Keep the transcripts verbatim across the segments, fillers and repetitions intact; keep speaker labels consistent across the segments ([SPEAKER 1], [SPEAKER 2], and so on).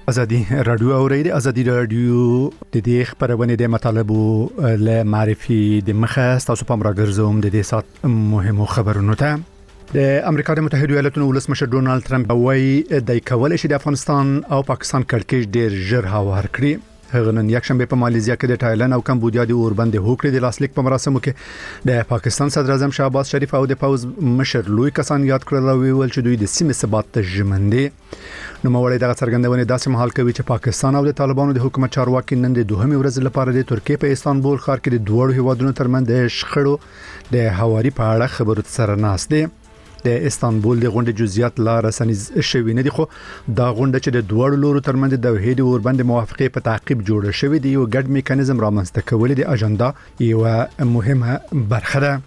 [SPEAKER 1] ازادي رادیو اوریدي ازادي رادیو د دې خبرونه د مطالبه له معرفي د مخه تاسو په مرګرزوم د دې سات مهمو خبرونو ته د امریکا د متحده ایالاتونو ولسمشر ډونالد ترامپ وايي د کولای شي د افغانستان او پاکستان کړکېچ ډیر ژر هوار کړي. هغه نن یکشنبه په ماليزیا کې د تایلند او کمبودیا د اوربند هوکړې د لاسلیک په مراسمو کې د پاکستان صدر اعظم شهباز شریف او د پوز مشر لوی کسان یاد کړل او ویل چې دوی د سیمې ثبات ته ژمن دي. نو موړی دغه څرګندونه داسې مهال کوي چې پاکستان او د طالبانو د حکومت چارواکي نن د دوهمې ورځې لپاره د ترکیه په استانبول ښار کې د دوه هیوادونو ترمنځ د شخړو د هواري په اړه خبرو سره ناست دي. د استانبول د غونډې جزئیات لا رسنیز شوی نه دي، خو دا غونډه چې د دوه لورو ترمنځ د دوحې د اوربند موافقې په تعقیب جوړه شوې دی یو ګډ میکانیزم رامنځته کول د اجنډا یو مهمه برخه ده.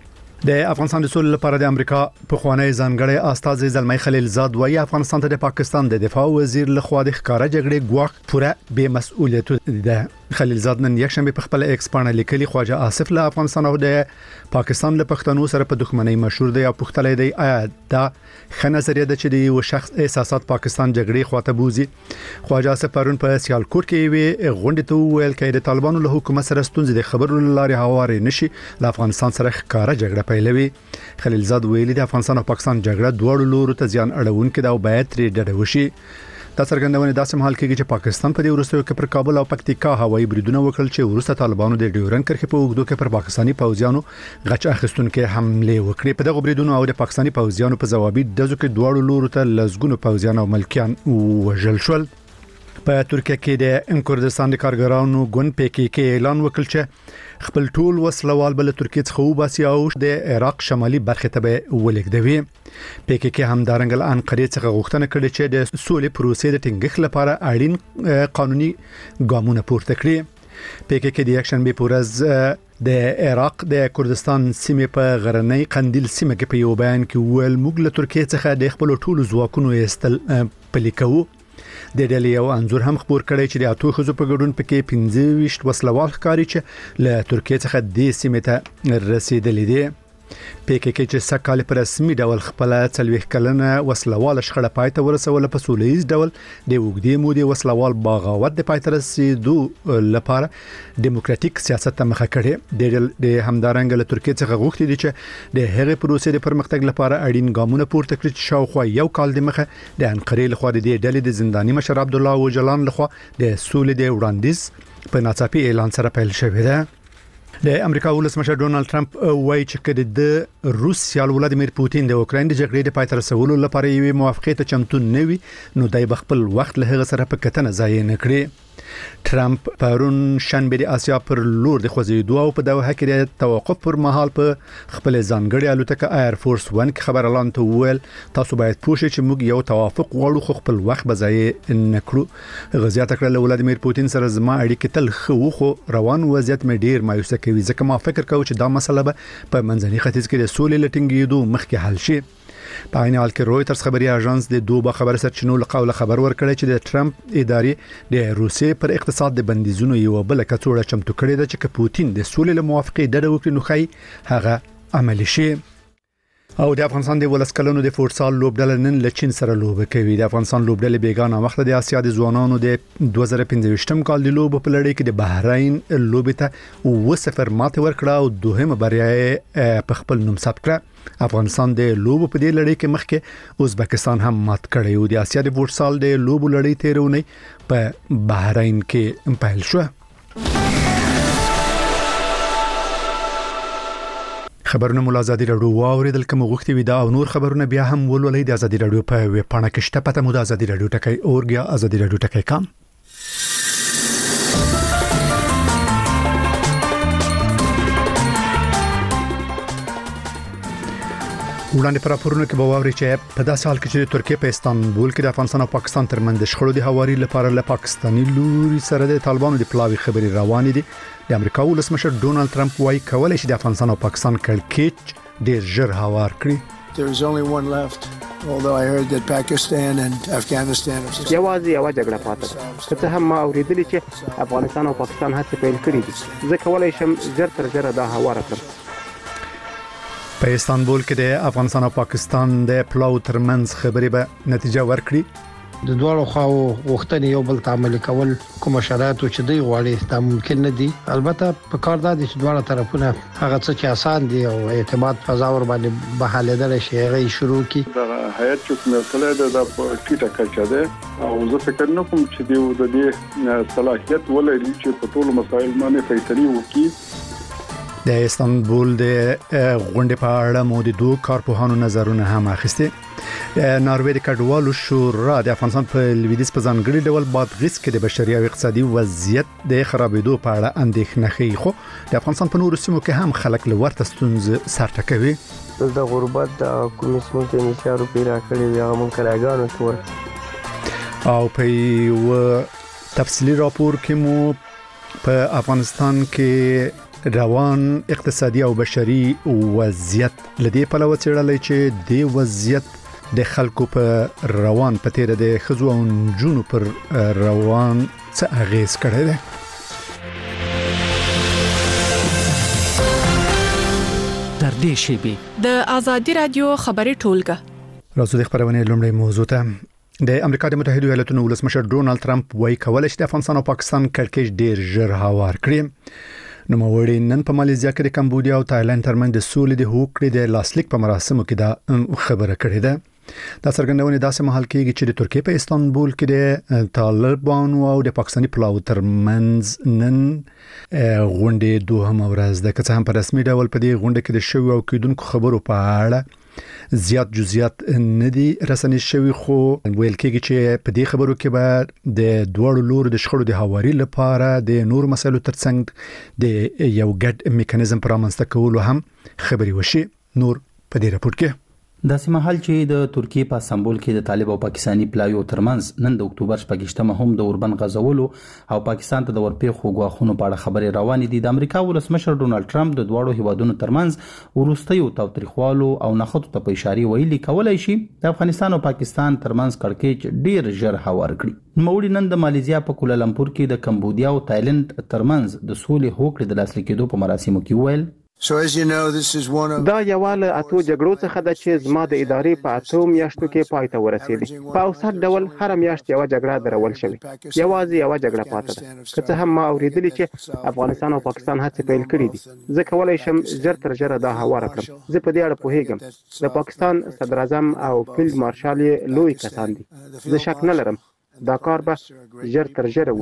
[SPEAKER 1] د افغانستان د سولې لپاره د امریکا په خوانی ځانګړی استاذ زلمی خلیلزاد وايي افغانستان ته د پاکستان د دفاع وزیر لخوا د ښکارا جګړې ګواښ پوره بے مسؤلیت ده. خلیلزاد نن یکشنبه په خپل ایکس باندې لیکلي خواجه آصف له افغانستان او د پاکستان له پښتنو سره په دښمنۍ مشهور دی او پښتلې دی آیا دا ښه نظریه ده چې د یو شخص احساسات پاکستان جګړې خواته بوزي. خواجه آصف پرون په سیالکوټ کې وی غونډه ته ویل کې د طالبانو له حکومت سره ستونزې د خبرو لارې هواري نشي له افغانستان سره ښکارا جګړه پیلوي. خلیلزاد ویلي د افغانستان او پاکستان جګړه دوه لورو ته ځان اړونکې ده او باید ترې ډډه وشي. دا څرګندونه داسې مهال کې چې پاکستان په دې وروستیو کې پر کابل او پکتیکا هوایي بریدونه وکړل چې وروسته طالبانو د ډیورن کرښې په اوږدو کې پر پاکستاني پوځیانو غچ اخیستونکو حمله وکړې. په دغه بریدونو او د پاکستاني پوځیانو په ځوابي دزو کې دوه لورو ته لزګونو پوځیان او ملکیان وژل شول. په ترکیه کې د کردستان د کارګرانو ګوند پی کی کی اعلان وکړ چې خپل ټول وسلوال بل ترکیه څخه وباسي او د عراق شمالي برخه ته ولګدوي. پی کی کی هم دارنګل انقره څخه غوښتنه کړې چې د سولې پروسې د ټینګښت لپاره اړین قانوني ګامونه پورته کړي. پی کی کی د اکشن به پورز د عراق د کردستان سیمه په غرنۍ قندیل سیمه کې په یو بیان کې ویل موږ له ترکیه څخه د خپل ټولو ځواکونو استل پلیکو. د ډلې یو انځور هم خبر کړی چې د اتو خزو په ګډون پکې پنځه ویشت وسلوال ښکاري چې له ترکیه څخه د سیمې ته رسیدلې دي. پی کی کی چې سکهال پر رسمي ډول خپل څلويخ کلنه وسلوال شخړه پاتې ورسول په سولېز ډول د وګړي مودي وسلوال بغاوت د پاتې رسیدو لپاره دیموکراتیک سیاست ته مخه کړي. د همدارنګ له ترکیه څخه غوښتي دي چې د هغې پروسې د پرمختګ لپاره اړین ګامونه پورته کړي چې شاوخوا یو کال د مخه د انقرې لخوا د ډلې د زنداني مشر عبد الله اوجلان لخوا د سولې د وړاندیز په ناڅاپي اعلان سره پیل شوې ده. د امریکا ولسمشر ډونالد ترامپ وايي چې کله د روسیا ولادیمیر پوتین د اوکراین د جګړې د پای ته رسولو لپاره یوې موافقې ته چمتو نه وي نو دای بخپل وخت له هغه سره په کتنه ځای نه کړي. ترامپ پرون شنبه د آسیا پر لور د خوځېدو او په دوه کې د توقف پر مهال په خپل ځانګړي الوتکه ایر فورس ون کې خبر اعلان ته ویل تاسو باید پوه شئ چې موږ یو توافق غواړو خو خپل وخت به ځای نه کړو. غزیات کړل ولادیمیر پوتین سره زما اړیکې تل خو خو روان وضعیت مې ډیر مایوسه کوي ځکه ما فکر کوم چې دا مسله به په منځني ختیځ کې د سولې لټینګېدو مخکې حل شي. په عین حال کې رويټرز خبري اژانس د دوه خبر سرچینو له قوله خبر ورکړی چې د ټرمپ ادارې د روسیې پر اقتصاد د بندیزونو یو بل کڅوړه چمتو کړې ده چې پوتین د سولې له موافقې ډډه وکړي نو خی هغه عملی شي. او د افغانستان د ولسکلونو د فوټسال لوبډله نن له چین سره لوبه کوي. د افغانستان لوبډله بیگانه وخت د اسیا د ځوانانو د دوه زره پنځه کال د لوب په لړۍ کې د بحرین لوبې ته و صفر ماته ورکړه او دوهمه بریا په خپل نوم ثبت کړه. افغانستان د لوب په دې لړۍ کې مخکې ازبکستان هم مات کړی او د اسیا د فوټسال د لوب لړۍ تیرونی په بحرین کې پیل شو. خبرونه مول ازادي رادیو اوریدل کوم غوښتي وي دا او نور خبرونه بیا هم ولولئ د ازادي رادیو په ویب پاڼه کې شته پته مو د ازادي رادیو ټکی اورګیا ازادي رادیو ټکی کام. وړاندې پر راپورونه کې به واوري چې په داسې حال کې چې ترکیه په استانبول کې د افغانستان او پاکستان ترمنځ د شخړو د هواري لپاره له پاکستاني لوري سره د طالبانو د پلاوي خبري روانې دي. د امریکا ولسمشر ډونالد ترامپ وايي کولای شي د افغانستان او پاکستان کړکېچ ډیر ژر هوار کړي.
[SPEAKER 2] There is only one left, although I heard that Pakistan and Afghanistan are
[SPEAKER 3] یوازې یو جګړه پاتې ده. که څه هم ما اوریدلی چې افغانستان او پاکستان هڅې پیل کړې دي زه کولای شم ژر تر ژره دا هوار کړم.
[SPEAKER 1] په استانبول کې د افغانستان او پاکستان د پلاو ترمنځ خبرې به نتیجه ورکړي.
[SPEAKER 4] د دوه خواو وختنې یو بل تعامل کول کوم شرایط چې دی غواړي دا ممکن نه دي. البته په کار دا دي چې دواړه طرفونه هغه څه چې آسان دي او اعتماد فضا ور باندې بحالېدل شي هغه شروع کی.
[SPEAKER 5] دا هیات چې کومه تله د ټیټه کچه ده او زه فکر نه کوم چې دی د دې صلاحیت ولري چې په ټولو مسایل باندې فیصله وکړي.
[SPEAKER 1] د استانبول د غونډې په اړه مو د دوه کارپوهانو نظرونه هم اخیسته. ناروې د کډوالو شورا د افغانستان په لویدیځ په ځانګړي ډول بادغیس کې د بشري او اقتصادي وضعیت د خرابېدو په اړه اندېښنه ښیي، خو د افغانستان په نورو سیمو کې هم خلک له ورته ستونزې سر ټکوي.
[SPEAKER 6] د غربت د کومې سیمو کې نشارو پیدا کړی وي هغه منکراګانو تور
[SPEAKER 1] او په یو تفصیلي راپور کې مو په افغانستان کې روان اقتصادي او بشري وضعیت لدی په لور چړلې چې د وضعیت د خلکو په روان په تیر د خزو او جنونو پر روان څه اغیز کړی دی.
[SPEAKER 7] تر دې شی د ازادي رادیو خبري ټولګه
[SPEAKER 1] راځو د خبرونه لومړی موضوع ته. د امریکا د متحده ایالاتونو ولسمشر ډونالد ټرمپ وايي کولای شي د افغانستان او پاکستان کړکېچ ډیر ژر هوار کړي. نو موړي نن په ماليزیا کې د کمبودیا او تایلند ترمنځ د سولې د حقوقو د لاسلیک په مراسمو کې دا خبره کړې ده. دا څرګندونه داسې مهال کېږي چې د ترکیې په استانبول کې د طالبانو او د پاکستاني پلاو ترمنځ نن غونډې دوهمه ورځ ده. که څه هم په رسمي ډول په دې غونډه کې د شوی او کېدونکو خبرو په اړه زیات جزئیات نه دي رسنۍ شوی، خو ویل کېږي چې په دې خبرو کې به د دوړو لور د شخړو د هواري لپاره د نور مسایلو ترڅنګ د یو ګډ میکانیزم پر رامنځته کولو هم خبري وشي. نور په دې راپور کې
[SPEAKER 8] د سیمهال چې د ترکیې په استانبول کې د طالب او پاکستاني پلاویو ترمنځ نن د اکتوبر شپږشتمه هم د اوربن غزولو او پاکستان ته د ورپېښو غواخونو په اړه خبرې روانې دي. د امریکا ولسمشر ډونالد ټرمپ د دواړو هیوادونو ترمنځ وروستیو تاوتریخوالو او نخښتو ته په اشاره ویلي کولای شي د افغانستان او پاکستان ترمنځ کړکېچ ډیر ژر هوار کړي. موړي نن د ماليزیا په کوالالمپور کې د کمبودیا او تایلند ترمنځ د سولې حقوق د لاسلیک کېدو په مراسمو کې ویل
[SPEAKER 2] So as you know, this is one of
[SPEAKER 3] دا یواله اتو جګړو څخه د چې زما د ادارې په اتو میاشتو کې پای ته ورسېدي. په اوسط ډول هر میاشت یو جګړه درول شوې، یوازې یو جګړه پاتې ده. که څه هم ما اوریدلی چې افغانستان او پاکستان هڅې پیل کړې دي، زه کولای شم ژر تر ژره دا هوار کړم. زه په دې اړه پوهیږم د پاکستان صدر اعظم او فیلډ مارشال لوی کسان دي. زه شک نه لرم دا کار به ژر تر ژره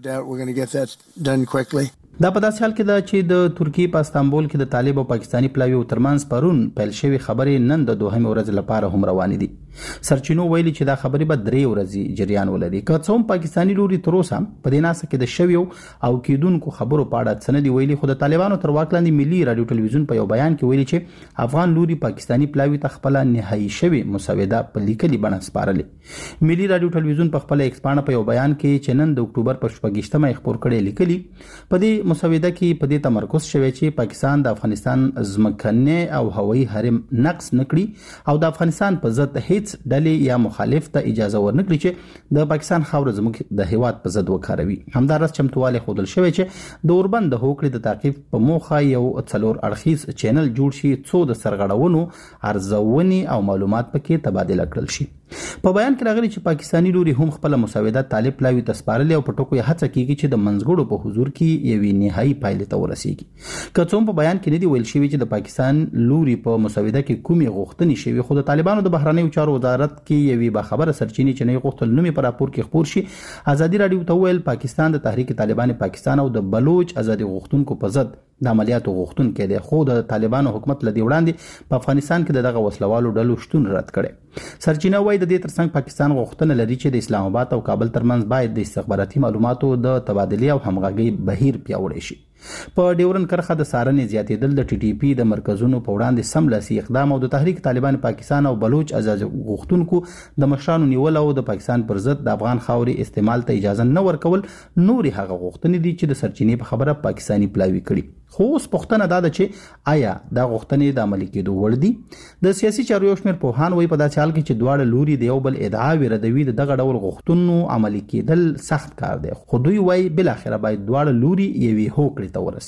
[SPEAKER 3] وشي.
[SPEAKER 8] دا په داسې حال کې ده چې د ترکیې په استانبول کې د طالب او پاکستاني پلاویو ترمنځ پرون پیل شوی خبرې نن د دوهمې ورځې لپاره هم روانې دي. سرچینو ویلي چې دا خبرې به درې ورځې جریان ولري. که څه هم پاکستاني لوري تر اوسه په دې ناسه کې د شویو او کېدونکو خبرو په اړه څه نه دي ویلي، خو د طالبانو تر واک لاندې ملي رادیو ټلویزیون په یو بیان کې ویلي چې افغان لوري پاکستاني پلاوي ته خپل نهایي شوی مسوده په لیکلي بڼه سپارلې. ملي رادیو ټلویزیون په خپل ایکس پاڼه په یو بیان کې چې نن د اکتوبر په شپږشتمه خبر کړي لیکلي په دې مسوده کې په دې تمرکز شوی چې پاکستان د افغانستان ځمکني او هوایي حرم نقص نکړي او د افغانستان په ضد هیڅ ډلې یا مخالف ته اجازه ورنکړي چې د پاکستان خاور زموږ د هیواد په ضد وکاروي. همدارس چمتواله خودل شوی چې د اوربند د حقوقو د تعقیب په موخه یو څلور اړخیز چینل جوړ شي څو د سرغړونو ارزونې او معلومات پکې تبادله کړل شي. په بیان کې راغلي چې پاکستاني لوري هم خپل مسوده طالب پلاوي تسپارلې او په ټکو یې هڅه کوي چې د منځګړو په حضور کې یوې نهایي پایلې ته ورسیږي. که څوم په بیان کې نه دی ویل شوی چې د پاکستان لوري په مسوده کې کومې غوښتنې شوی، خو د طالبانو د بهرنیو چارو وزارت کې یوې باخبره سرچینې چې نه غوښتل نومي پر راپور کې خبر شي ازادي رادیو ته ویل پاکستان د تحریک طالبان پاکستان او د بلوچ ازادي غوښتونکو په ضد د عملیاتو غوښتونکو دی، خو د طالبانو حکومت لدی وړاندې په افغانستان کې دغه وسلوالو ډلو شتون رد کړي. سرچینه وایي د دې ترڅنګ پاکستان غوښتنه لري چې د اسلام آباد او کابل ترمنځ باید د استخباراتي معلوماتو د تبادلې او همغږي بهیر پیاوړی شي. په ډیورن کرخه د سارنې زیاتېدل د ټي ټي پی د مرکزونو په وړاندې سملاسي اقدام او د تحریک طالبان پاکستان او بلوچ ازادي غوښتونکو د مشرانو نیول او د پاکستان پر ضد د افغان خاوري استعمال ته اجازه نه ورکول نوري هغه غوښتنې دي چې د سرچینې په خبره پاکستاني پلاوي کړي. خو اوس پوښتنه دا ده چې آیا دا غوښتنې د عملي کېدو وړ دي؟ د سیاسي چارو یو شمېر پوهان وایي په داسې حال کې چې دواړه لوري د یو بل ادعاوې ردوي د دغه ډول غوښتنو عملي کېدل سخت کار دی، خو دوی وایي بالاخره باید دواړه لوري یوې هوکړې ته ورسیږي.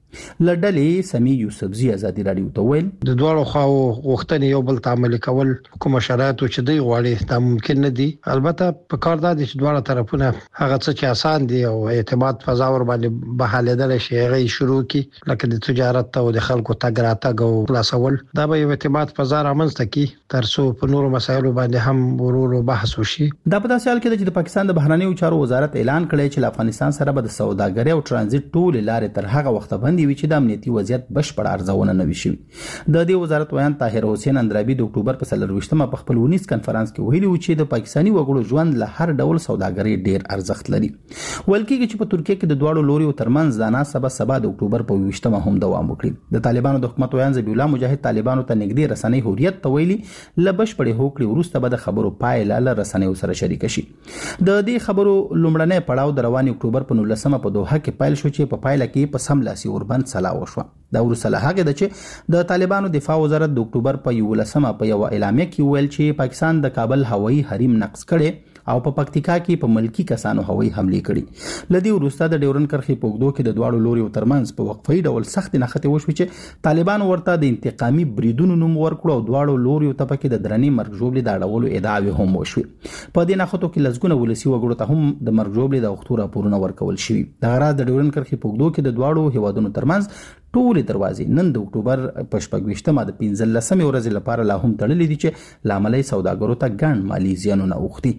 [SPEAKER 8] لډلې سمي یوسفزي ازادي رادیو ته ویل
[SPEAKER 4] د دوه خواو غوښتنې یو بل تعامل کول کوم شرایط چې دی غواړي دا ممکن نه دي. البته په کار دا چې دواړه طرفونه هغه څه چې آسان دي او اعتماد فضا ور باندې بحالېدل شي هغه شروع کی لکه د تجارت او د خلکو تګ راتګ او خلاصول دا به یو اعتماد فضا رامنځته کی ترڅو په نورو مسایلو باندې هم ورورو بحث وشي.
[SPEAKER 8] دا په داسې حال کې چې د پاکستان د بهرنیو چارو وزارت اعلان کړی چې افغانستان سره به د سوداګرۍ او ترانزیت ټول لارې تر هغه وخت باندې وي چې د امنیتي وضعیت بشپړ ارزونه نه وشي. د دې وزارت ویان طاهر حسین اندرابي د اکتوبر په څلرويشتمه په خپل ونیس کانفرنس کې ویلي و چې د پاکستاني وګړو ژوند له هر ډول سوداګرۍ ډیر ارزښت لري. ول کېږي چې په ترکیه کې د دوړو لوري ترمنځ د ناسبه سبا د اکتوبر په ویشتمه هم دوام وکړي. د طالبانو د حکومت ویان ذبیح الله مجاهد طالبانو ته نږدې رسنۍ حریت ته ویلي ل بشپړې هوکړې وروسته به د خبرو پایله له رسنیو سره شریک شي. د دې خبرو لومړنۍ پړاو د روان اکتوبر په نولسمه په دوحه کې پیل شو چې په پایله کې په سملاسي اوربند سلا وشو. دا ورسره هغه د چې د طالبانو دفاع وزارت د اکتوبر په یولسمه په یو اعلامیه کې ویل چې پاکستان د کابل هوایي حریم نقض کړي او په پکتیکا کې په ملکی کسانو هوایي حمله کړي. لدی ورسته د ډیورن کرخي پوګدو کې د دواړو لوري ترمنځ په وقفي ډول سخت نخته وشو چې طالبان ورته د انتقامي بریدونو نوم ورکړو او دواړو لوري ته پکې د درنې مرګ جوړې د اړولو ادعاوې هم وشو. په دې نخته کې لزګونه ولسی وګړو ته هم د مرګ جوړې د وختو راپورونه ورکول شوی. د غراض د ډیورن کرخي پوګدو کې د دواړو هیوادونو ترمنځ ټول دروازې نن د اکتوبر په شپږویشتمه د پنځلسمې ورځې لپاره لا هم تړلې دي چې لاملي سوداګرو ته ګڼ مالی زیانونه اوښتي.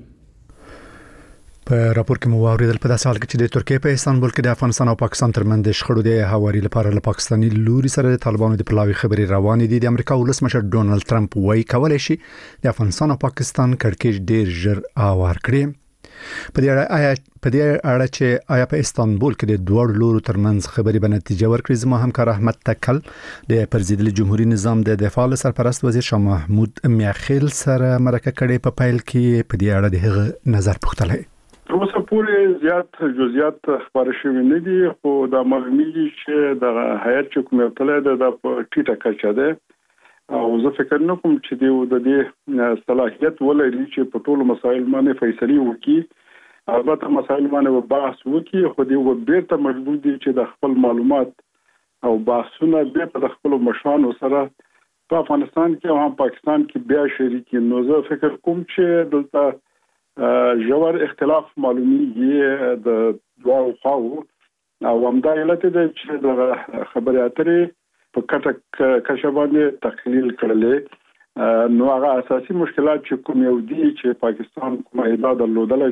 [SPEAKER 1] په راپور کې مو واوریدل په داسې حال کې چې د ترکیه په استانبول کې د افغانستان او پاکستان ترمنځ د شخړو د هواري لپاره له پاکستاني لوري سره د طالبانو د پلاوي خبرې روانې دي. د امریکا ولسمشر ډونالد ټرمپ وايي کولای شي د افغانستان او پاکستان کړکېچ ډیر ژر اوار کړي. په دې اړه آیا په دې اړه چې آیا په استانبول کې د دوه لورو ترمنځ خبرې به نتیجه ورکړي زما همکار احمد تکل د پرزیدل جمهوریت نظام د دفاع سرپرست وزیر شاه محمود میاخیل سره مرکه کړې. په پیل کې په دې اړه د هغه نظر پوښتلی.
[SPEAKER 5] اوسه پورې زیات جزئیات خبر شوی نه دي خو دا معلومیږي چې د هیئت چې کومه تله د ټیټه کچه ده او زه فکر نه کوم چې د دې صلاحیت ولري چې په ټولو مسایل باندې فیصله وکړي. البته مسایل باندې بحث وکړي خو دې بیرته مجبور دي چې د خپل معلومات او بحثونه بیرته د خپل مشرانو سره په افغانستان کې او هم پاکستان کې بیا شریک. نو زه فکر کوم چې دلته جوړ اختلاف معلومیږي د دوه خواو او همدا علت دی چې د خبرې اترې په کټه کښه باندې تقلیل کړلې. نو هغه اساسي مشکلات چې کوم یو دي چې پاکستان کومه ادعا درلودله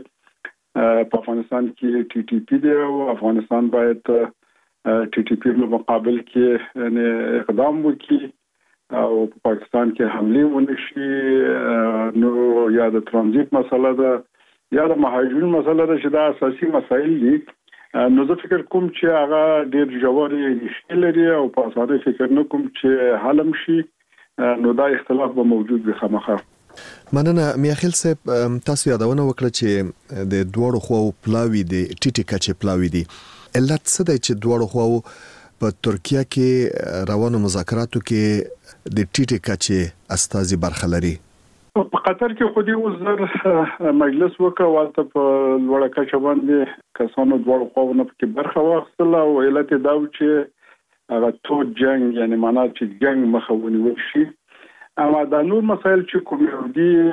[SPEAKER 5] چې په افغانستان کې ټي ټي پی دی او افغانستان باید ټي ټي پی په مقابل کې یعنی اقدام وکړي او په پاکستان کې حمله ونشي. نو یا د ترانزیت مسله ده یا د مهاجرین مسله ده چې دا اساسي مسایل دي. نو زه فکر کوم چې هغه ډېر ژورې ریښې لري او په اسانه فکر نه کوم چې حل شي. نو دا اختلاف به موجود وي خامخا.
[SPEAKER 9] مننه میاخیل صاحب تاسو یادونه وکړه چې د دوړو خو پلاوی دي ټیټی کچې پلاوی دي. علت څه دی چې دوړو خو په ترکیه کې روانو مذاکراتو کې د ټیټی کچې استازي برخه لري؟
[SPEAKER 5] په قطر کې خو دې وزر مجلس وکړ والته په لوړه کچه باندې کسانو دوړو خو نه پکې برخه واخیستله او علت دا و چې هغه تو جنگ یعنی معنا چې جنگ مخه ونیول شي. اما دا نور مسایل چې کوم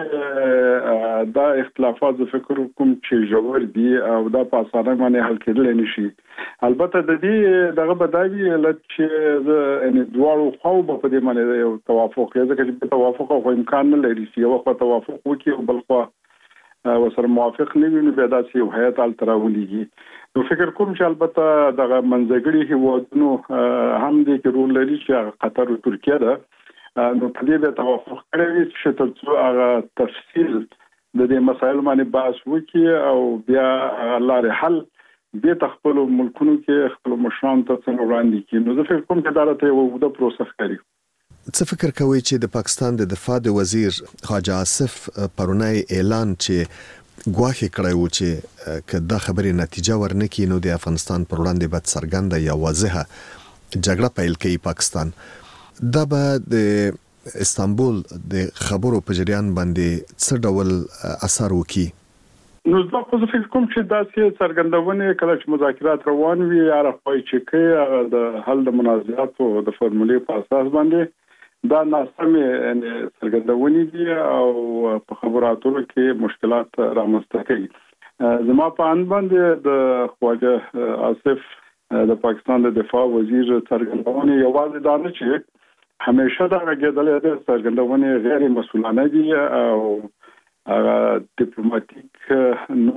[SPEAKER 5] دي دا اختلافات زه فکر کوم چې جوړ دي او دا په اسانه باندې حل کېدل نه شي. البته د دې دغه بدایي لږ چې ان دوړو خو په دې باندې یو توافق یې ځکه چې توافق خو امکان نه لري چې یو وخت توافق وکړي او بل خو وسره موافق نه وي نو بیا داسې یو هیئت ال تراولېږي. نو فکر کوم چې البته دغه منځګړي هیوادونو هم دې کې رول لري چې قطر او ترکیه ده. نو په دې د توافق کړی چې ترڅو هغه تفصیل د دې مسایل باندې بحث وکړي او بیا لارې حل د تخپل ملکونو کې خپل مشران ته څنګه وړاندې کړي. نو زه فکر کوم چې دا راته یو اوږده پروسه ښکاري.
[SPEAKER 9] څه فکر کوئ چې د پاکستان د دفاع د وزیر خواجه آصف پرونی اعلان چې ګواښ کړی و چې که دا خبرې نتیجه ورنکړي نو د افغانستان پر وړاندې به څرګنده یا واضحه جګړه پیل کوي پاکستان، دا به د استانبول د خبرو په جریان باندې څه ډول اثر وکړي؟
[SPEAKER 5] نو زه خو فکر کوم چې داسې څرګندونه کله چې مذاکرات روان وي یا راځي چې کې د حل د منازعاتو د فرمولې په اساس باندې دا ناسمه څرګندونه دي او په خبراتو کې مشکلات رامنځته کوي زما په ان باندې د خواجه آصف د پاکستان د دفاع وزیر څرګندونه یوازې دا نه چې همیشه دا غږېدل د څرګندونه غیر مسؤلانه دي او هغه ډیپلوماټیک نو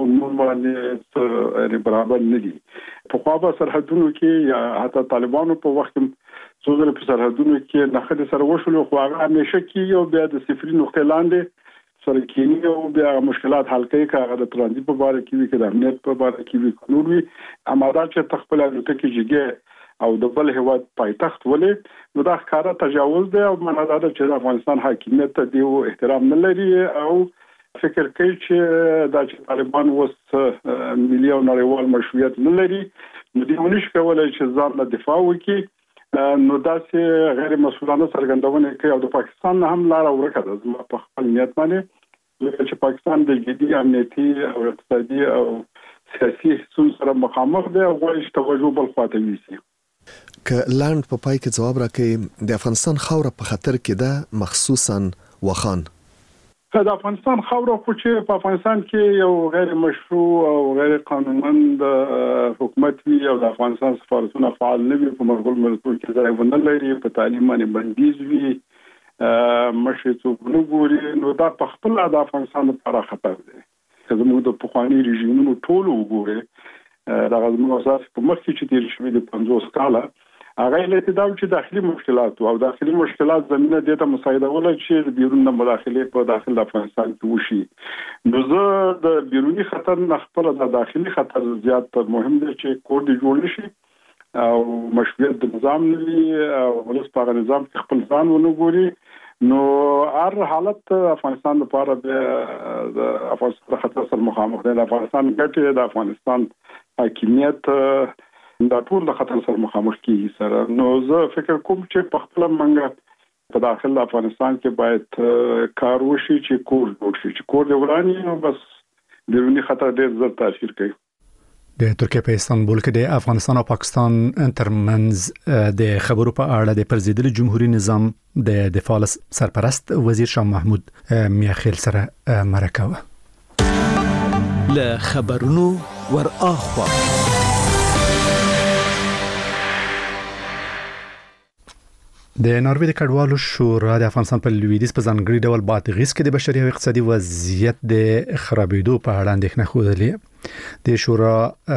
[SPEAKER 5] باندې برابر نه دي په خوا به سرحدونو کې یا حتی طالبانو په وخت کې څو ځله په سرحدونو کې نخښه سره وشول خو هغه همیشه کې یو بیا د صفري نقطې لاندې سره کې یو بیا مشکلات حل کوي هغه د ترانزیت په اړه کې وي کې د امنیت په اړه کې وي نور وي اماده چې تخپل الوتکې جګه او د بل هیواد پایتخت ولې نو دا ښکارا تجاوز دی او معنا دا چې د افغانستان حاکمیت ته دی احترام نه لري او فکر کوي چې دا چې طالبان وس ملي او نړیوال مشروعیت نه لري نو دوی ونشي کولای چې ځان له دفاع وکړي نو دا چې غیر مسؤلانه څرګندونه کوي او د پاکستان هم لار ورکه ده زما په خپل نیت باندې چې پاکستان د جدي امنیتي او اقتصادي او سیاسي ستونزو سره مخامخ دی او غواړي چې توجه بل خواته ویسي
[SPEAKER 9] ک لاند په پای کې جواب راکړي د افغانستان خوره په خطر کې ده مخصوصا وخان
[SPEAKER 5] د افغانستان خوره خو چې په افغانستان کې یو غیر مشروع او غیر قانونمند حکومت وي او د افغانستان سفارتونه فعال نه وي په مرغول ملکونو کې ځای ونه لري په تعلیم باندې بندیز وي مشروع څوک نه ګوري نو دا په خپل د افغانستان لپاره خطر دی که زموږ د پخواني رژیمونو ټول وګوري دا زموږ اساس په مخ کې چې تیر شوي د پنځوس کاله هغه له دا چې داخلي مشکلات او داخلي مشکلات زمينه د ته مساعده ولا چې بیرون د مداخله په داخل افغانستان کې وشي نو زه د بیرونی خطر نه خپل د داخلي خطر زیات مهم دی چې کور دی جوړ نشي او مشروعیت د نظام نوي او ولس په نظام کې خپل ځان ونګوري نو هر حالت افغانستان لپاره د افغانستان خطر سره مخامخ دی د افغانستان ګټه د افغانستان حاکمیت دا ټول د خطر سره مخامخ کیږي سره نو زه فکر کوم چې په خپل منګه په داخل افغانستان کې باید کار وشي چې کور جوړ شي چې کور دی ورانی نو بس بیرونی خطر ډېر زر تاثیر کوي
[SPEAKER 1] د ترکیه په استانبول کې د افغانستان او پاکستان ترمنځ د خبرو په اړه د پرزیدل جمهوریت نظام د دفاع سرپرست وزیر شاه محمود میاخیل سره مرکه و
[SPEAKER 10] له خبرونو ور اخوا
[SPEAKER 1] د ناروې د کډوالو شورا د افغانستان په لویدیځ په ځانګړي ډول بادغیس کې د بشري او اقتصادي وضعیت د خرابېدو په اړه اندېښنه خوده د شورا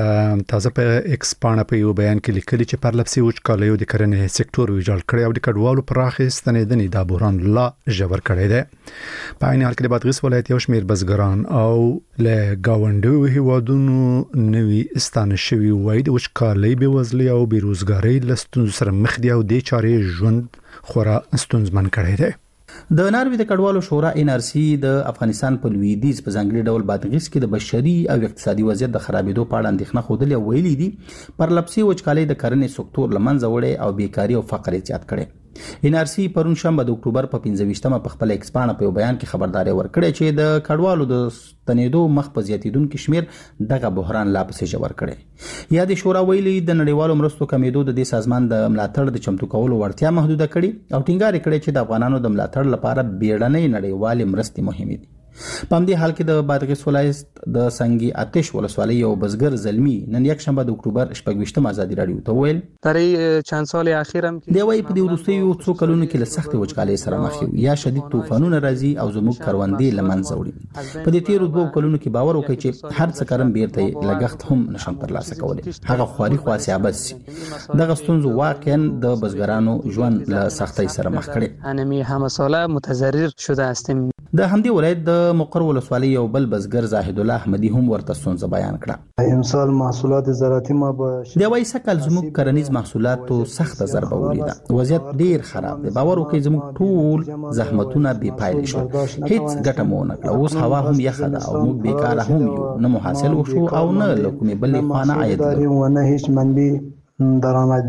[SPEAKER 1] تازه په ایکس پاڼه په یو بیان کې لیکلي چې پرلپسې وچکالۍ د کرنې سکتور ویجاړ کړی او د کډوالو پراخې ستنېدنې د بحران لا ژور کړی دی په عین حال کې د بادغیس ولایت یو شمېر بزګران او له گاونډیو هیوادونو نوي ستانه شوي وای د وچکالۍ بېوزلۍ او بیروزګارۍ له ستونزو سره مخ دي او د چارې ژوند خورا ستونزمن کړی دی
[SPEAKER 8] د ناروې د کډوالو شورا ان ار سی د افغانستان په لویدیځ په ځانګړي ډول بادغیس کې د بشري او اقتصادي وضعیت د خرابېدو په اړه اندېښنه خوده او ویلي دي پرلپسې وچکالۍ د کرنې سکتور لمنځه وړي او بیکاری او فقر زیات کړي ان ار سی پرون شنبه د اکتوبر په پنځه ویشتمه په خپل ایکسپانه په بیان کې خبرداري ورکړې چې د کډوالو د ستنېدو مخ په زیاتیدونکو شمیر دغه بحران لا پسې ژور کړي یا د شورا ویلي د نړیوالو مرستو کمیدو د دې سازمان د ملاتړ د چمتو کولو وړتیا محدوده کړي او ټینګار کړي چې د افغانانو د ملاتړ لپاره بیړنۍ نړیوالې مرستې مهمه دي په همدې حال کې د بادغیس ولایت د سنگي آتش ولسوالۍ یو بزګر زلمی نن یک شنبه د اکتوبر شپږ ویشتمه ازادي رادیو ته ویل
[SPEAKER 11] درې چند سال اخیر هم
[SPEAKER 8] دی وای په دې وروستیو څو کلونو کې له سخت وچکالۍ سره مخ یو یا شدید طوفانونه راځي او زموږ کروندې لمنځه وړي په دې تیرو دوه کلونو کې باور وکړي چې هر څه کرم بیرته لګښت هم نشم ترلاسه کولی هغه خواري خواسي ابس دغه ستونزو واقعا د بزګرانو ژوند له سختۍ سره مخ کړي
[SPEAKER 11] انمي همساله متضرر شده هستیم
[SPEAKER 8] د همدې ولایت د مقر ولسوالۍ یو بل بزګر زاهد الله احمدي هم ورته ستونزه بیان کړه
[SPEAKER 12] امسال محصولات زراعتي ما به
[SPEAKER 8] د وای سکل زموږ کرنیز محصولاتو سخت ضربه ولیده وضعیت ډیر خراب دی باور وکړئ زموږ ټول زحمتونه بې پایلې شو هیڅ ګټه مو نه کړه اوس هوا هم یخه ده او موږ بیکاره هم یو نه مو حاصل وشو او نه له کومې بلې خوا نه عاید
[SPEAKER 12] لرو و نه هیڅ منبع درآمد داریم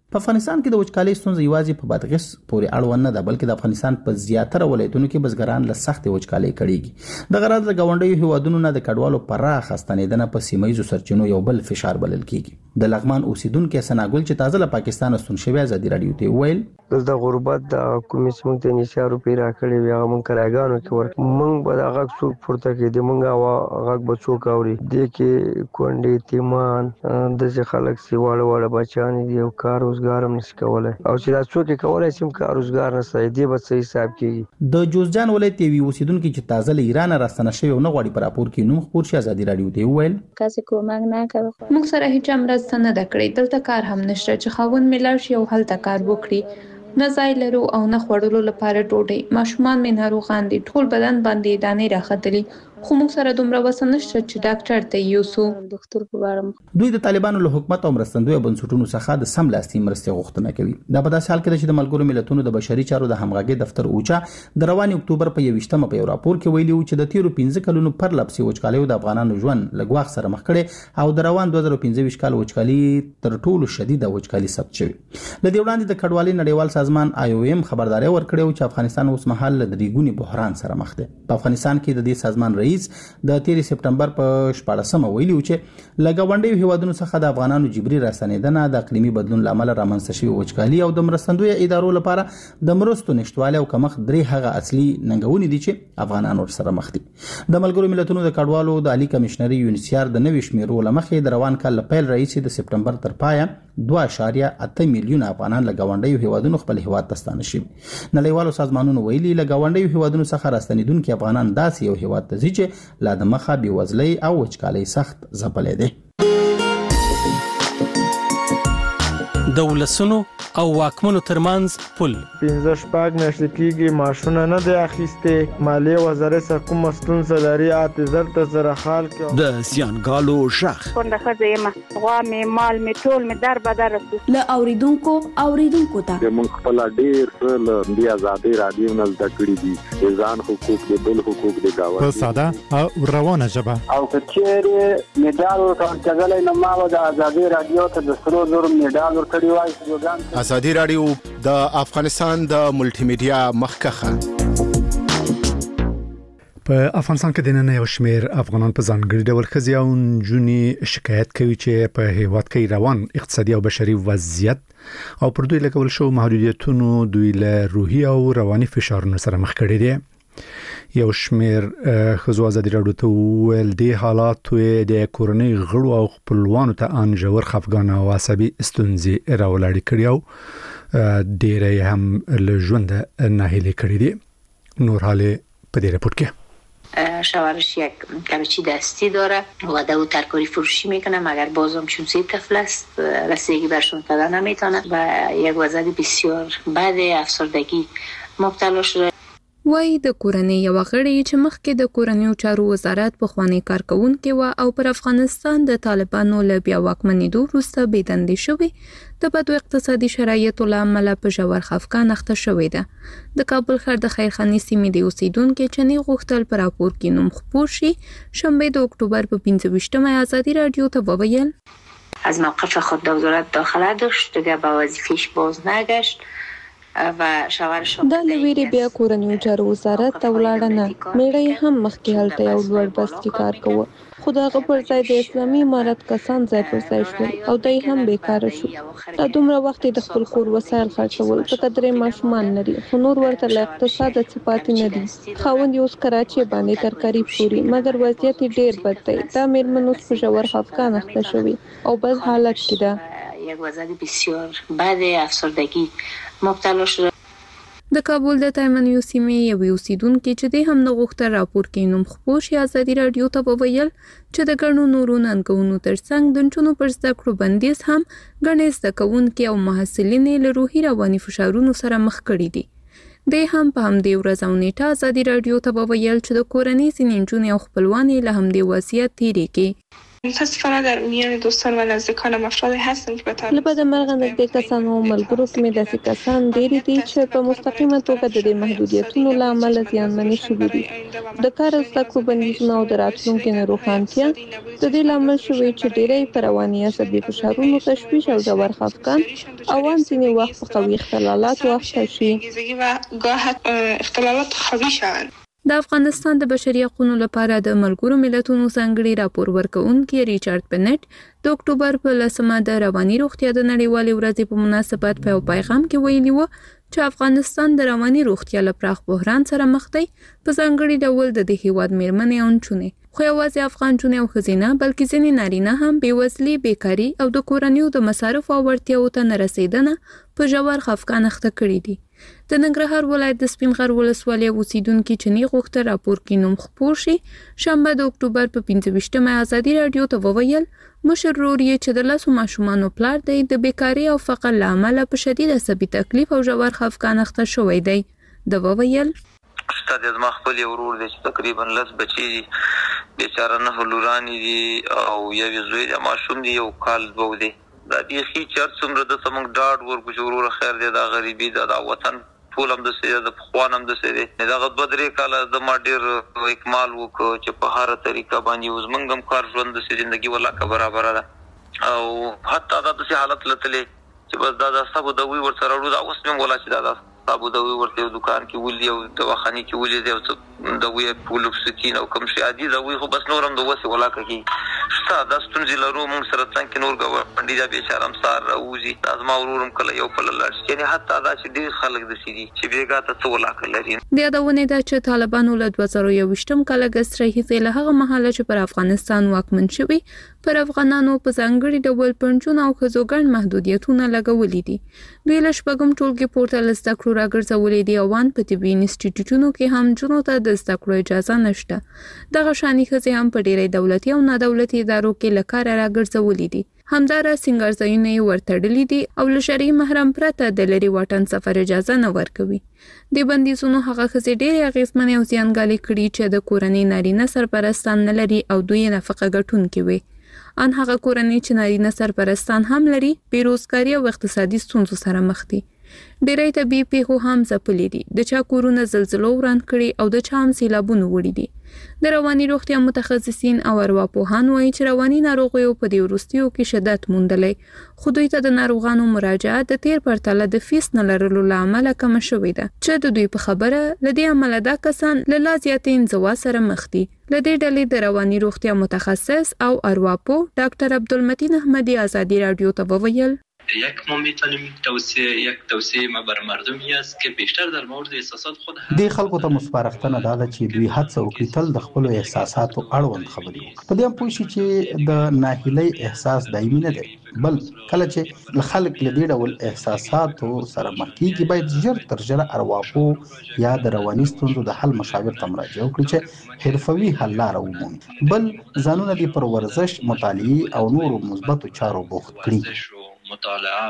[SPEAKER 8] په افغانستان کې د وچکالۍ ستونزې یوازې په بادغیس پورې اړوند نه ده، بلکې د افغانستان په زیاتره ولایتونو کې بزګران له سختې وچکالۍ کړيږي. د غرض له ګاونډیو هیوادونو نه د کډوالو پراخ ستنېدنه په سیمایي سرچینو یو بل فشار بلل کیږي. د لغمان اوسیدونکو سناګل چې تازه له پاکستان ستون شوی ازادي رادیو ته ویل
[SPEAKER 6] د غربت د حکومت څخه د نشارو پیرا کړی وی هغه مونږ کراګانو کې ور مونږ به هغه څوک پورته کې د مونږه وا هغه به څوک اوري د کې کونډې تیمان د ځ خلک سی واړه واړه بچان دي او کار روزګار هم نشي کولای او چې دا څوک کولای شي کار روزګار نه سي دی به صحیح حساب کیږي.
[SPEAKER 8] د جوزجان ولایت یو اوسیدونکو چې تازه له ایران راستنه شوی او نه غواړي پر راپور کې نوم خبر شي ازادي رادیو ته ویل
[SPEAKER 13] کاسې کومک نه کوي. موږ سره هیڅ مرسته نه د کړې، دلته کار هم نشته چې خاوند ملاوي شي او هلته کار وکړي. نه ځای لرو او نه خوړلو لپاره ډوډۍ. ماشومان مې ناروغان دي، ټول بدن باندې دانې راختلي، خو موږ سره دومره وسه نشته چې ډاکټر ته یوسو. ډاکټر په وړم
[SPEAKER 8] دوی د طالبانو له حکومت او مرستندوی بنسټونو څخه د سملاسي مرستې غوښتنه کوي. دا په داسې حال کې چې د ملګرو ملتونو د بشري چارو د همغږي دفتر اوچا د روان اکتوبر په یوویشتمه په یو راپور کې ویلي و چې د تیرو پنځه کلونو پر لپسي وچکالۍ د افغانانو ژوند لګواخ سره مخ کړي او د روان دوه زره پنځه کال وچکالۍ تر ټولو شدیده وچکالۍ ثبت شوی. لدې وړاندې د کډوالۍ نړیوال سازمان آی او ایم خبرداري ورکړې چې افغانستان اوس مهال د ریګونی بحران سره مخ دی. په افغانستان کې د دې سازمان رئیس د تیر سپټمبر په شپږمه ویلي چې لګاونډي هیوادونو څخه د افغانانو جبري راستنېدنه د اقلیمي بدلون لامل رامنځته شوی وچکالي او د مرستندوی ادارو لپاره د مرستو نشټواله او کمخ درې هغه اصلي ننګونې دي چې افغانانو سره مخ دي. د ملګرو ملتونو د کډوالو د عالی کمشنري یونیسیار د نوې شمیرو لمخې د روان کال پیل رئیس د سپټمبر تر پایه دوه اعشاریه اته میلیون افغانان لګاونډي هیوادونو خپل هیواد ته ستانه شي. نړیوالو سازمانونو ویلي لګاونډي هیوادونو څخه راستنیدونکو افغانان داسې یو هیواد ته ځي چې لا د مخه بي وزلۍ او وچکالۍ سخت ځپلې دي.
[SPEAKER 10] د ولسونو او واکمنو ترمنځ پل
[SPEAKER 14] پنځه شپږ میاشتې کېږي ماشونه نه دی اخیستې. مالیې وزارت څخه کومه ستونزه لري اته زر ته زره خال کې
[SPEAKER 10] د زیانګالو شخ
[SPEAKER 15] کونډه ښځه یم، غوا مې مال مې ټول مې در بدر رسو
[SPEAKER 16] له اوریدونکو اوریدونکو ته
[SPEAKER 17] موږ خپل ډېر څه له دې ازادي رادیو نه زده کړي دي، ځان حقوق دي بل حقوق دي گاوه
[SPEAKER 18] په ساده او روانه ژبه.
[SPEAKER 19] او کچېره میډال ورکړل نو ما د ازادي رادیو ته د سرو زر میډال ورکړی وای.
[SPEAKER 20] ازادي رادیو د افغانستان د ملټي میډیا مخکخه.
[SPEAKER 1] په افغانستان کې د نن یو شمېر افغانان په ځانګړي ډول ښځې او نجونې شکایت کوي چې په هیواد کې روان اقتصادي او بشري وضعیت او پر دوی لګول شو محدودیتونو دوی له روحي او رواني فشارونو سره مخ کړي دي. یو شمېر ښځو ازادي رادیو ته ویل دي حالات د کورنۍ غړو او خپلوانو ته ان ژور خفګان او عصبي ستونزې راولاړې کړي او ډېر هم له ژوند ناهیلي کړي دي. نور حاله په دې رپورت کې
[SPEAKER 21] شوهرش یک کمچی دستی داره و در او ترکاری فروشی میکنه مگر بازم چون سه طفل است رسیدگی برشون پیدا نمیتونه و یک وضعیت بسیار بد افسردگی مبتلا شده.
[SPEAKER 13] وای د کورنۍ یو غړي چې مخکې د کورنۍ چارو وزارت په خواني کارکونکو و او پر افغانستان د طالبانو له بیا واکمنېدو وروسته بيدندې شوې د بدو اقتصادي شرایطو لامل په ژور خفقان اخته شوې ده. د کابل ښار د خیرخاني سیمې د اوسیدونکو چې نه غوښتل پر راپور کې نوم خپور شي شنبه د اکتبر په پنځه ویشتمه ازادي رادیو ته وویل
[SPEAKER 21] از موقف خود د وزارت داخله داشت دیگه به وظیفه‌اش باز نگشت و شوهرش
[SPEAKER 13] دا لویری بیا کورنۍ چارو وزارت ته ولاړه نه میړه هم مخکې هلته یو لوړ بس کې کار کوي خو دغه پر ځای د اسلامي امارت کسان ځای پر ځای شول او دای هم بیکاره شو. دا دومره وخت د خپل کور وسایل خرڅول په قدرې ماشومان لري خو نور ورته له اقتصاد صفات نه دي. خاوند یو کراچي باندې ترکاری پوری مګر وضعیت ډیر بد دی. دا مېرمن اوس په ژور خفقان اخته شوی او بل حالت کې ده.
[SPEAKER 21] یک وضعیت بسیار بد افسردگی مبتلا شده.
[SPEAKER 13] د کابل د تایمنیو سیمې یو اوسیدونکو چې د هم نغښتل راپور کې نوم خپور شي ازادي رادیو ته وویل چې د ګڼو نورو ننګونو ترڅنګ د چونو پر زده کړو بندیز هم ګڼې زده کوونکي او محصلین له روحي رواني فشارونو سره مخ کړي دي. د هم په همدې ورځ او نیټه ازادي رادیو ته وویل چې د کورنۍ سینې چونې او خپلوان له همدې وضعیت تیریږي.
[SPEAKER 7] متاسفانه در میان دوستان و نزدیکانم افرادی هستند که به طور
[SPEAKER 13] لبد مرغ نزدې کسانو او ملګرو کې مې داسې کسان ډېر دي چې په مستقیمه توګه د دې محدودیتونو له امله زیانمنې شوي دي. د کار او زده کړو بندیزونه او د راتلونکي نه روښانتیا د دې لامل شوی چې ډېری په رواني عصبي فشارونو تشویش او ژور خفګان او ځینې وخت په قوي اختلالاتو اخته شي.
[SPEAKER 7] اختلالات خوابی شوند.
[SPEAKER 22] د افغانستان د بشري حقوقو لپاره د ملګرو ملتونو ځانګړي راپور ورکوونکي ریچارډ بنټ د اکتوبر په لسمه د رواني روغتیا د نړیوالې ورځې په مناسبت په پیغام کې ویلي و چې افغانستان د رواني روغتیا له پراخ بحران سره مخ دی، په ځانګړي ډول د دې هیواد میرمنې او نجونې، خو یوازې افغان نجونې او ښځینه بلکې ځینې نارینه هم بېوزلي، بیکاري او د کورنیو د مصارفو او وړتیاوو ته نه رسېدنه په ژور خفګان اخته کړي دي. د ننګرهار ولایت د سپین غر ولسوالۍ اوسیدونکي چې نه غوښتل راپور کې نوم خپور شي، شنبه د اکتوبر په پنځه ویشتمه ازادي راډیو ته وویل مشر ورور یې چې د لسو ماشومانو پلار دی د بیکاري او فقر له امله په شدید عصبي تکلیف او ژور خفګان اخته شوی دی. د وویل
[SPEAKER 23] استاد زما خپل ورور دی چې تقریبا لس بچي دي، بیچاره نه لورانی دي او یو زوی د ماشوم دی یو کال دوه دی. دا دی خي چر څومره د سمنګ ډاډ ورکو ضرور خیر دی، دا غریبي دا د وطن ټول هم د سې د خوان هم د سې دی. دا غد بدرې کاله د ما ډیر اکمال وکړو چې په هر طریقه باندې وزمنګم کار ژوند د سې ژوندۍ ولا کا برابر ده او حتی دا د حالت لته چې بس دا د سبو د وی ورته راوړو دا اوس مې ولا چې دا سبو د وی ورته دکان کې ولې او دواخانه کې ولې دی او د وی پولو سکین او کوم شي عادي دا وی خو بس نورم د وسه ولا کوي شته د ستونزې لرو موږ سره څنګه نور غوړندې دا به شرم سار راوځي لازم اورورم کله یو په لار یعنی حتی دا چې ډیر خلک د سيدي چې بیګا ته څو ولا کوي.
[SPEAKER 22] د یادونه ده چې طالبانو له دوه زره یوویشتم کال اگست راهیسې له هغه مهاله چې پر افغانستان واکمن شوی پر افغانانو په ځانګړي ډول پنځون او خزوګن محدودیتونه لګولې دي. دوی له شپږم ټولګي پورتل زده کړو راګرځولې دي او وان په طبي انسټیټیوټونو کې هم جنو ته د زده کړو اجازه نشته. دغه شاني ښځې هم په ډېری دولتي او نه دولتي ادارو کې له کاره راګرځولې دي. همدارا سنگارځایونه یې ورتړلي دي او له شرعي محرم پرته د لرې واټن سفر اجازه نه ورکوي. د بندیزونو هغه ښځې ډېرې اغېزمنې او زیانګالې کړي چې د کورنۍ نارینه سرپرستان نه لري او دوی نفقه ګټونکي وي. ان هغه کورنۍ چې نارینه سرپرستان هم لري بیروزګاري او اقتصادي ستونزو سره مخ دي. ډېری طبي پیښو هم ځپلي دي، د چا کورونه زلزلو وران کړي او د چا هم سیلابونو وړي دي. د رواني روغتیا متخصصین او ارواپوهان وایي چې رواني ناروغیو په دې وروستیو کې شدت موندلی، خو دوی ته د ناروغانو مراجعه د تیر پرتله د فیس نه لرلو له امله کمه شوې ده چې د دوی په خبره له دې امله دا کسان له لا زیاتې انزوا سره مخ دي. له دې ډلې د رواني روغتیا متخصص او ارواپوه ډاکټر عبدالمتین احمدی ازادي راډیو ته وویل
[SPEAKER 24] یک ما میتونیم توصیه یک توصیه ما بر مردمی است که بیشتر در مورد احساسات خود
[SPEAKER 8] د خلکو ته مسپارښتنه ده چې دوی هڅه وکړي تل د خپل احساساتو اړوند خبرې وکړي. په دې هم پوه شي چې د ناهیلۍ احساس دایمي نه دی، بل کله چې خلک له دې ډول احساساتو سره مخ کېږي باید ژر تر ژره ارواپوه یا د رواني ستونزو د حل مشاور ته مراجعه وکړي چې حرفوي حل لاره ومومي. بل ځانونه دې پر ورزش، مطالعه او نورو مثبتو چارو بوخت کړي.
[SPEAKER 24] مطالعه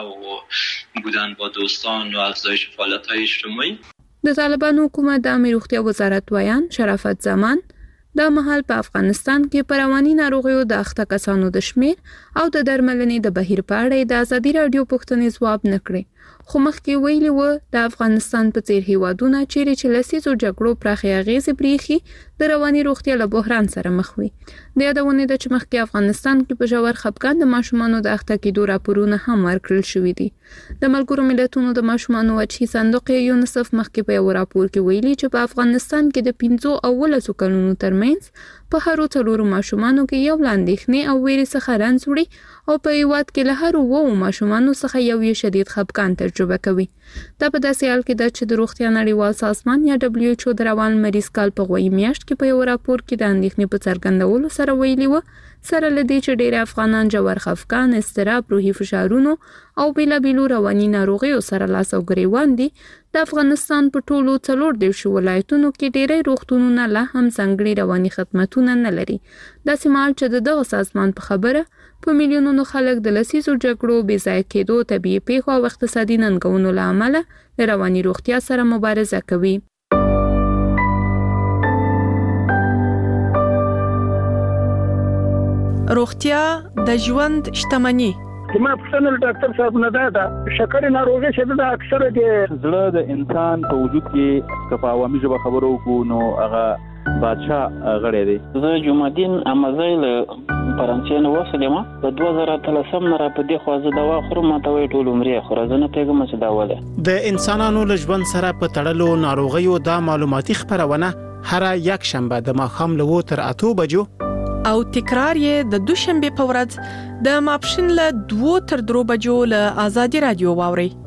[SPEAKER 24] و بودن با دوستان و افزایش فعالیت‌های اجتماعی.
[SPEAKER 22] د طالبانو حکومت د عامه روغتیا وزارت ویان شرافت زمان د مهال په افغانستان کې پر رواني ناروغیو د اخته کسانو د شمیر او د درملنې د بهیر په اړه د ازادي راډیو پوښتنې ځواب نه کړی، خو مخکې ویلي و د افغانستان په څیر هیوادونه چیرې چې لسیزو جګړو پراخې اغېزې پرېښي د رواني روغتیا له بحران سره مخ وي. د یادونې ده چې مخکې افغانستان کې په ژور خفګان د ماشومانو د اخته کېدو راپورونه هم ورکړل شوي دي. د ملګرو ملتونو د ماشومانو وجهي صندوق یونیسف مخکې په یو راپور کې ویلي چې په افغانستان کې د پنځو او ولسو کلونو ترمنځ په هرو څلورو ماشومانو کې یو له اندېښنې او ویرې څخه رنځ وړي او په هیواد کې له هرو اووه ماشومانو څخه یو یې شدید خفګان تجربه کوي. دا په داسې حال کې ده چې د روغتیا نړیوال سازمان یا دبلیو ایچ او د روان مریض کال په غوایي میاشت کې په یو راپور کې د اندېښنې په څرګندولو سره ویلي و سره له دې چې ډېر افغانان ژور خفګان، اضطراب، روحي فشارونو او بېلابېلو رواني ناروغیو سره لاس او ګریوان دي، د افغانستان په ټولو څلور دېرشو ولایتونو کې ډېری روغتونونه لا هم ځانګړي رواني خدمتونه نه لري. داسې مهال چې د دغه سازمان په خبره په میلیونونو خلک د لسیزو جګړو، بې ځایه کېدو، طبیعي پیښو او اقتصادي ننګونو له امله د رواني روغتیا سره مبارزه کوي.
[SPEAKER 2] روغتیا د ژوند شتمني.
[SPEAKER 3] زما پښتنه ډاکټر صاحب نه ده شکر ناروغي چې د اکثره د
[SPEAKER 4] زړه د انسان په وجود کې که په عوامي ژبه خبرو وکړو نو هغه بادشاه غړی دی.
[SPEAKER 9] زه جمعدین امزی له فرانسې نه وسلم په دوه زره اتلسم نه را په دې خو زه دوا خورم ماته وایي ټول عمرې خو زه نه پیګم چې دا وله.
[SPEAKER 25] د انسانانو له ژوند سره په تړلو ناروغیو دا معلوماتي خبرونه هر یک شنبه د ماښام له اووه تر اتو بجو
[SPEAKER 2] او تکرار یې د دوشنبه په ورځ د ماپښین له دوه تر درو بجو له آزادي رادیو واوري.